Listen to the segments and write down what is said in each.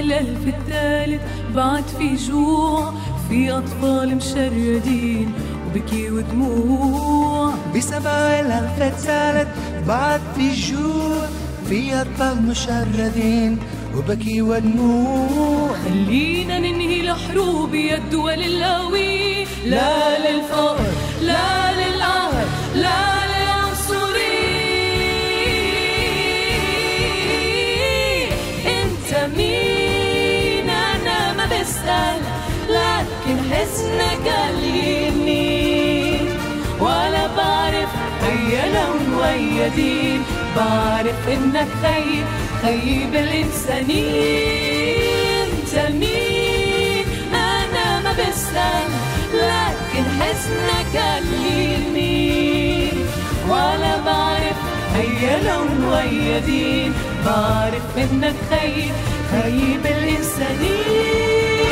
الألف الثالث بعد في جوع، في أطفال مشردين وبكي ودموع. بسبع الألف الثالث بعد في جوع، في أطفال مشردين وبكي ودموع. خلينا ننهي الحروب يا الدول القوية، لا للفقر لا للقهر لا للعنصرية. انت مين؟ انا ما بسأل، لكن حزنك قليلني، ولا بعرف هيا لون ويا دين. بعرف انك خيب الانسانية. انت مين؟ انا ما بسأل، لكن حزنك قليلني، ولا بعرف هيا لون ويا دين. بعرف انك خيب الانسانية.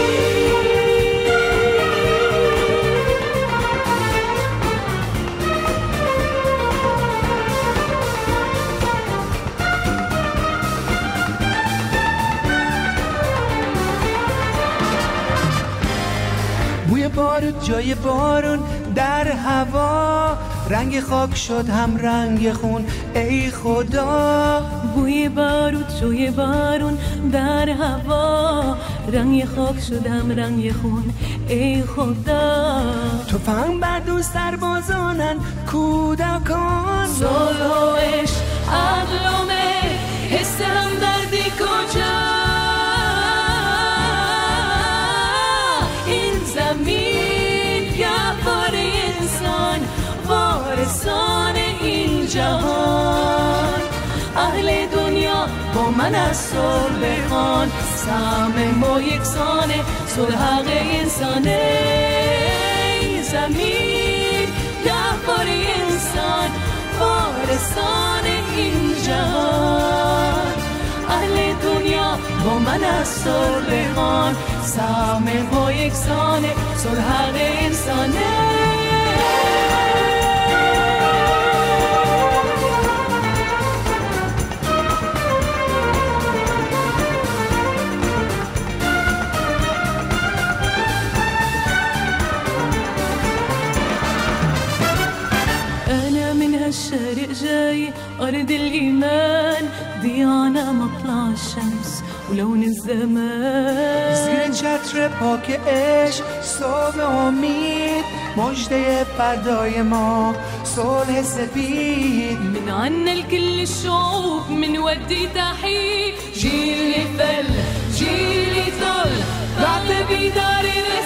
بوی بارود جای بارون در هوا، رنگ خاک شد هم رنگ خون ای خدا. بوی بارود جای بارون در هوا، رنگ خاک شد هم رنگ خون ای خدا. تفنگ بر دوست سربازانن کودکان، صلح و عشق عدل و مهر حس همدردی کجا؟ وارثان این جهان، اهل دنیا با من از صلح بخوان. سهم ما یکسانه، صلح حق انسانه. این زمین گهواره انسان، وارثان این جهان، اهل دنیا با من از صلح بخوان. سهم ما یکسانه، صلح حق انسانه. الشارق جاي أرض الإيمان، ضيانا مطلع الشمس ولون الزمان. زیر چتر پاک عشق صبح امید، مجده فردای ما صلح سفید. من عنا لكل الشعوب من ودي تحية، جيل فل جيل طل بعد بدار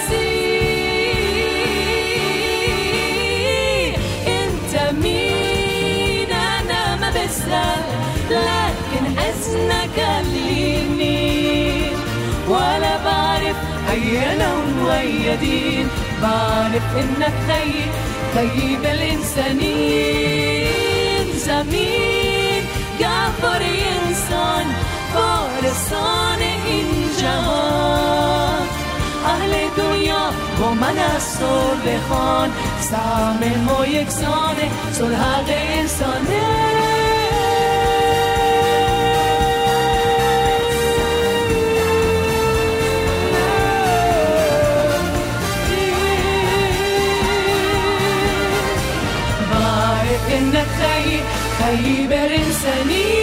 الرسيل. انت مين؟ انا ما بسأل، لكن حزنك قليلني، ولا بعرف هيا لون ويا دين. بعرف انك خيب الانسانين. زمين جعفر انسان، وارثان این جهان، اهل دنیا با من از صلح بخوان. سهم ما یکسانه، صلح حق انسانه. انك خيب الانسانية.